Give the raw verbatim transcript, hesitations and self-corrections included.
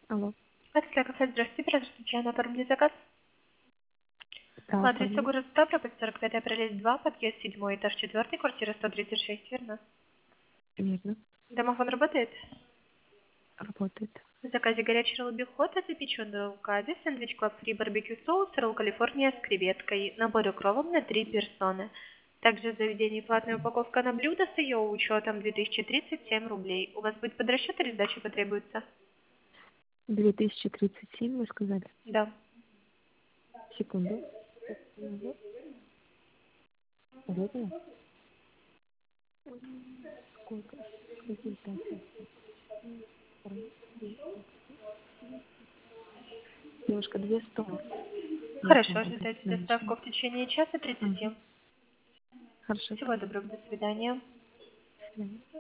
Алло. Экстра кафе, здравствуйте, здравствуйте, на оформили заказ. Да, По адресу оформили. город Ставрополь, сорок пятая пролез два, подъезд седьмой, этаж четвертый, квартира сто тридцать шесть, верно? Верно. Домофон работает? Работает. В заказе горячий ролл бихота, запеченный ролл каби, сэндвич клаб фри барбекю соус, ролл Калифорния с креветкой, набор укропом на три персоны. Также в заведении платная упаковка на блюдо с ее учетом две тысячи тридцать семь рублей. У вас будет подрасчет или сдача потребуется? две тысячи тридцать семь, вы сказали? Да. Секунду. Верно? Сколько? Результаты. Девушка, две сто. Есть Хорошо, работать ожидайте доставку наличными. в течение часа тридцать Ага. семь. Хорошо, Всего спасибо. доброго, до свидания. До свидания.